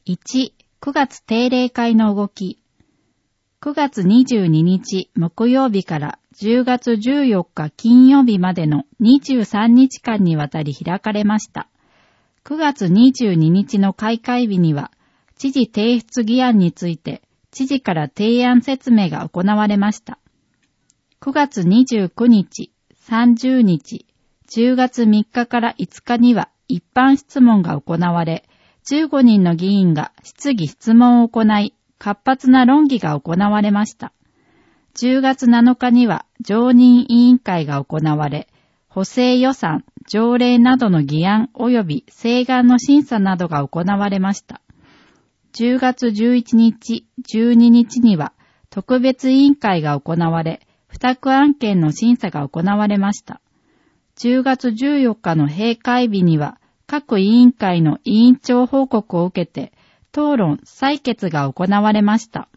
1、9月定例会の動き。9月22日木曜日から10月14日金曜日までの23日間にわたり開かれました。9月22日の開会日には、知事提出議案について、知事から提案説明が行われました。9月29日、30日、10月3日から5日には一般質問が行われ、15人の議員が質疑質問を行い、活発な論議が行われました。10月7日には常任委員会が行われ、補正予算、条例などの議案及び請願の審査などが行われました。10月11日、12日には特別委員会が行われ、付託案件の審査が行われました。10月14日の閉会日には、各委員会の委員長報告を受けて、討論、採決が行われました。